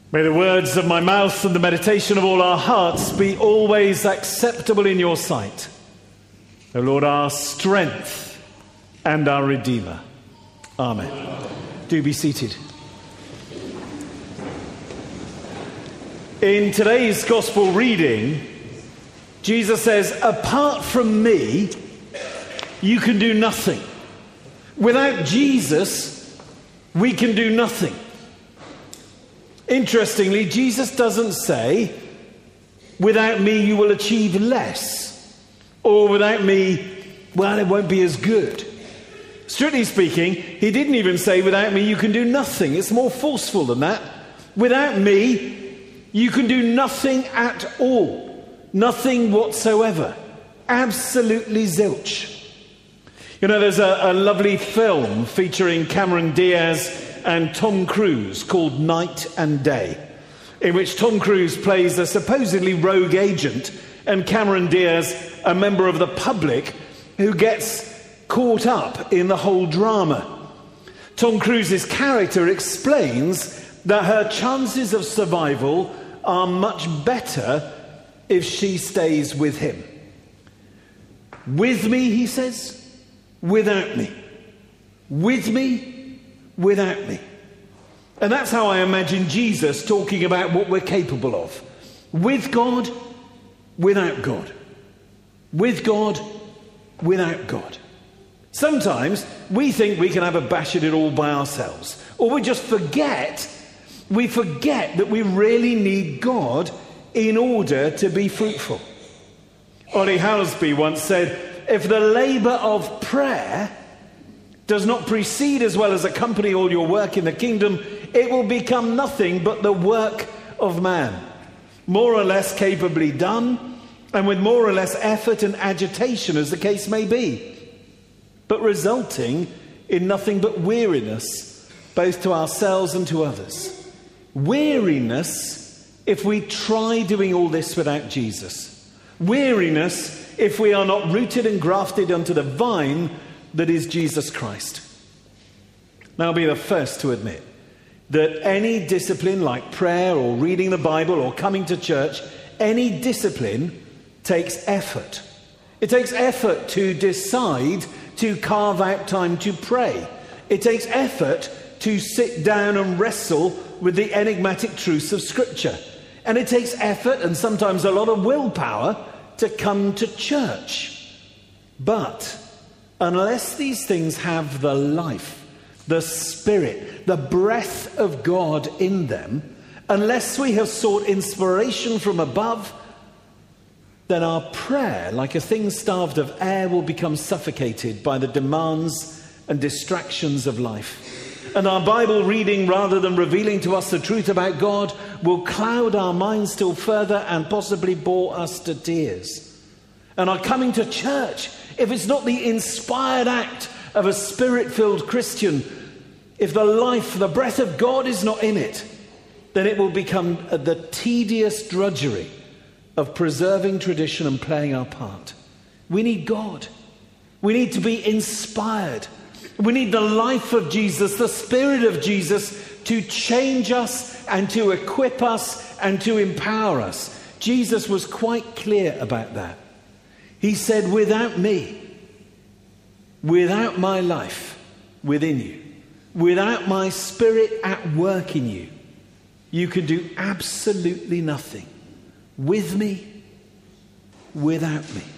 May the words of my mouth and the meditation of all our hearts be always acceptable in your sight, O Lord, our strength and our Redeemer. Amen. Do be seated. In today's Gospel reading, Jesus says, apart from me, you can do nothing. Without Jesus, we can do nothing. Interestingly, Jesus doesn't say, without me you will achieve less, or without me, well, it won't be as good. Strictly speaking, he didn't even say, without me you can do nothing. It's more forceful than that. Without me, you can do nothing at all. Nothing whatsoever. Absolutely zilch. You know, there's a lovely film featuring Cameron Diaz and Tom Cruise called Night and Day, in which Tom Cruise plays a supposedly rogue agent and Cameron Diaz a member of the public who gets caught up in the whole drama. Tom Cruise's character explains that her chances of survival are much better if she stays with him. With me, he says, without me. With me, without me. And that's how I imagine Jesus talking about what we're capable of. With God, without God. With God, without God. Sometimes we think we can have a bash at it all by ourselves. Or we just forget that we really need God in order to be fruitful. Ollie Howsby once said, if the labour of prayer does not precede as well as accompany all your work in the kingdom, it will become nothing but the work of man, more or less capably done, and with more or less effort and agitation as the case may be, but resulting in nothing but weariness, both to ourselves and to others. Weariness if we try doing all this without Jesus. Weariness if we are not rooted and grafted onto the vine that is Jesus Christ. Now, I'll be the first to admit that any discipline like prayer or reading the Bible or coming to church, any discipline takes effort. It takes effort to decide to carve out time to pray. It takes effort to sit down and wrestle with the enigmatic truths of Scripture. And it takes effort and sometimes a lot of willpower to come to church. But unless these things have the life, the spirit, the breath of God in them, unless we have sought inspiration from above, then our prayer, like a thing starved of air, will become suffocated by the demands and distractions of life. And our Bible reading, rather than revealing to us the truth about God, will cloud our minds still further and possibly bore us to tears. And our coming to church, if it's not the inspired act of a spirit-filled Christian, if the life, the breath of God is not in it, then it will become the tedious drudgery of preserving tradition and playing our part. We need God. We need to be inspired. We need the life of Jesus, the Spirit of Jesus, to change us and to equip us and to empower us. Jesus was quite clear about that. He said, without me, without my life within you, without my Spirit at work in you, you can do absolutely nothing. With me, without me.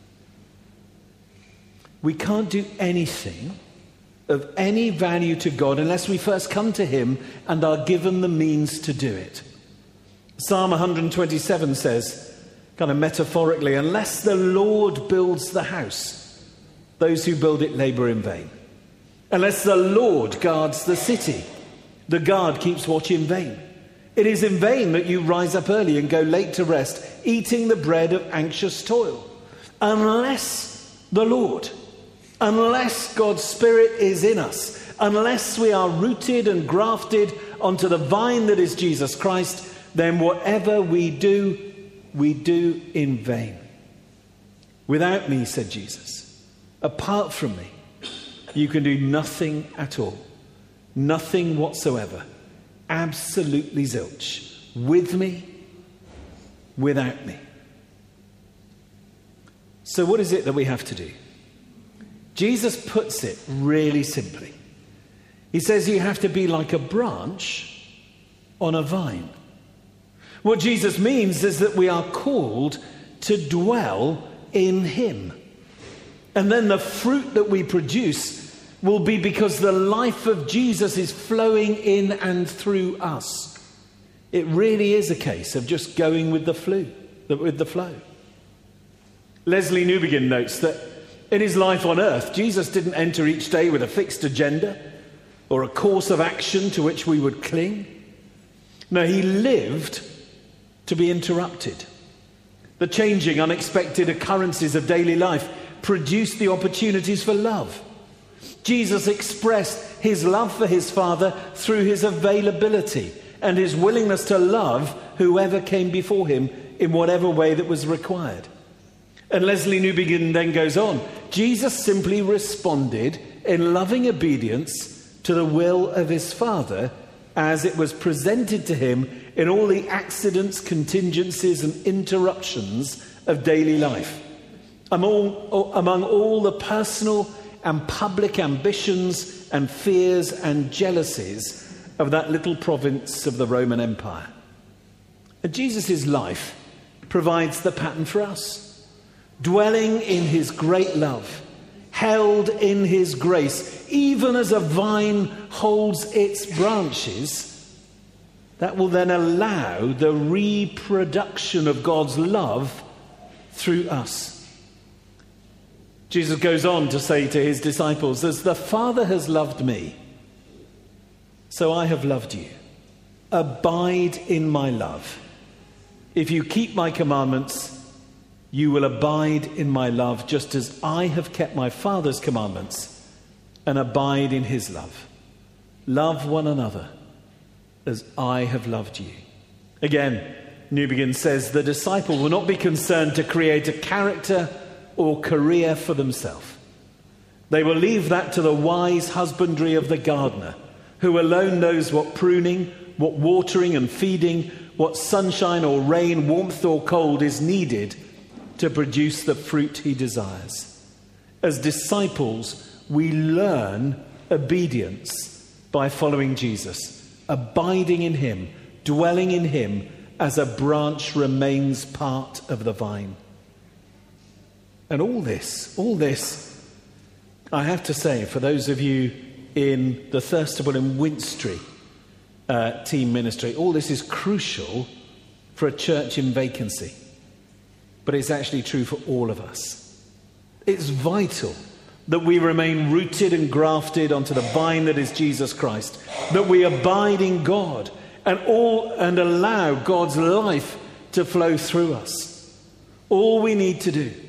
We can't do anything of any value to God unless we first come to Him and are given the means to do it. Psalm 127 says, kind of metaphorically, unless the Lord builds the house, those who build it labor in vain. Unless the Lord guards the city, the guard keeps watch in vain. It is in vain that you rise up early and go late to rest, eating the bread of anxious toil. Unless the Lord, unless God's Spirit is in us, unless we are rooted and grafted onto the vine that is Jesus Christ, then whatever we do in vain. Without me, said Jesus, apart from me, you can do nothing at all. Nothing whatsoever. absolutely zilch. With me, without me. So what is it that we have to do? Jesus puts it really simply. He says you have to be like a branch on a vine. What Jesus means is that we are called to dwell in him. And then the fruit that we produce will be because the life of Jesus is flowing in and through us. It really is a case of just going with the flow. Leslie Newbegin notes that in his life on earth, Jesus didn't enter each day with a fixed agenda or a course of action to which we would cling. No, he lived to be interrupted. The changing, unexpected occurrences of daily life produced the opportunities for love. Jesus expressed his love for his Father through his availability and his willingness to love whoever came before him in whatever way that was required. And Leslie Newbegin then goes on. Jesus simply responded in loving obedience to the will of his Father as it was presented to him in all the accidents, contingencies and interruptions of daily life. Among all the personal and public ambitions and fears and jealousies of that little province of the Roman Empire. And Jesus' life provides the pattern for us. Dwelling in his great love, held in his grace, even as a vine holds its branches, that will then allow the reproduction of God's love through us. Jesus goes on to say to his disciples, as the Father has loved me, so I have loved you. Abide in my love. If you keep my commandments, you will abide in my love, just as I have kept my Father's commandments and abide in his love. Love one another as I have loved you. Again, Newbegin says the disciple will not be concerned to create a character or career for themselves. They will leave that to the wise husbandry of the gardener, who alone knows what pruning, what watering and feeding, what sunshine or rain, warmth or cold is needed to produce the fruit he desires. As disciples, we learn obedience by following Jesus, abiding in him, dwelling in him as a branch remains part of the vine. And all this, I have to say, for those of you in the Thirstable and Winstrey team ministry, all this is crucial for a church in vacancy. But it's actually true for all of us. It's vital that we remain rooted and grafted onto the vine that is Jesus Christ, that we abide in God and allow God's life to flow through us. All we need to do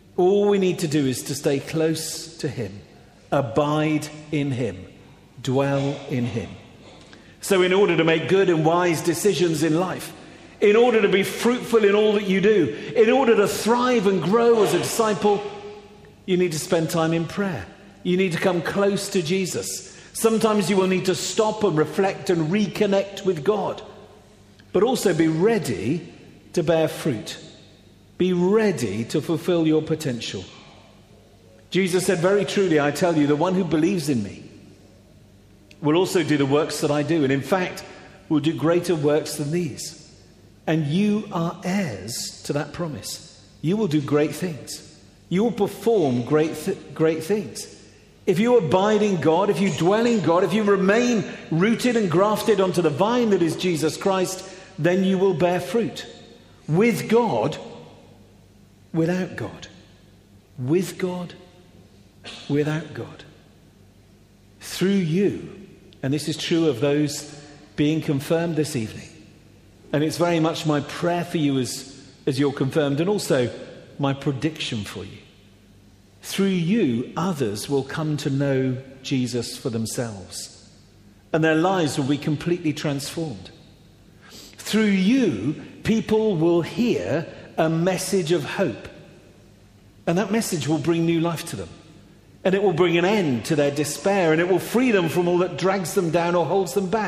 is to stay close to him, abide in him, dwell in him. So in order to make good and wise decisions in life, in order to be fruitful in all that you do, in order to thrive and grow as a disciple, you need to spend time in prayer. You need to come close to Jesus. Sometimes you will need to stop and reflect and reconnect with God. But also be ready to bear fruit. Be ready to fulfill your potential. Jesus said, very truly, I tell you, the one who believes in me will also do the works that I do. And in fact, will do greater works than these. And you are heirs to that promise. You will do great things. You will perform great things. If you abide in God, if you dwell in God, if you remain rooted and grafted onto the vine that is Jesus Christ, then you will bear fruit. With God, without God. With God, without God. Through you. And this is true of those being confirmed this evening. And it's very much my prayer for you as you're confirmed, and also my prediction for you. Through you, others will come to know Jesus for themselves, and their lives will be completely transformed. Through you, people will hear a message of hope, and that message will bring new life to them. And it will bring an end to their despair, and it will free them from all that drags them down or holds them back.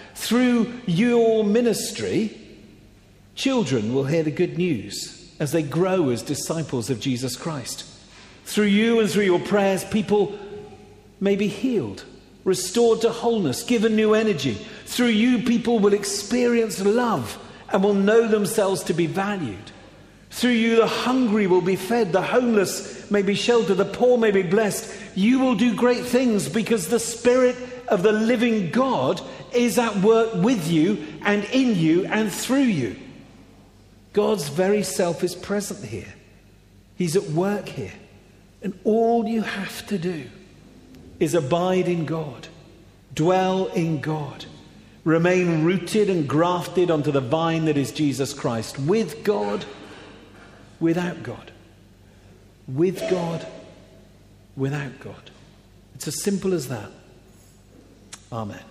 Through your ministry, children will hear the good news as they grow as disciples of Jesus Christ. Through you and through your prayers, people may be healed, restored to wholeness, given new energy. Through you, people will experience love and will know themselves to be valued. Through you, the hungry will be fed, the homeless may be sheltered, the poor may be blessed. You will do great things because the Spirit of the living God is at work with you and in you and through you. God's very self is present here. He's at work here. And all you have to do is abide in God, dwell in God, remain rooted and grafted onto the vine that is Jesus Christ, with God, without God. With God, without God. It's as simple as that. Amen.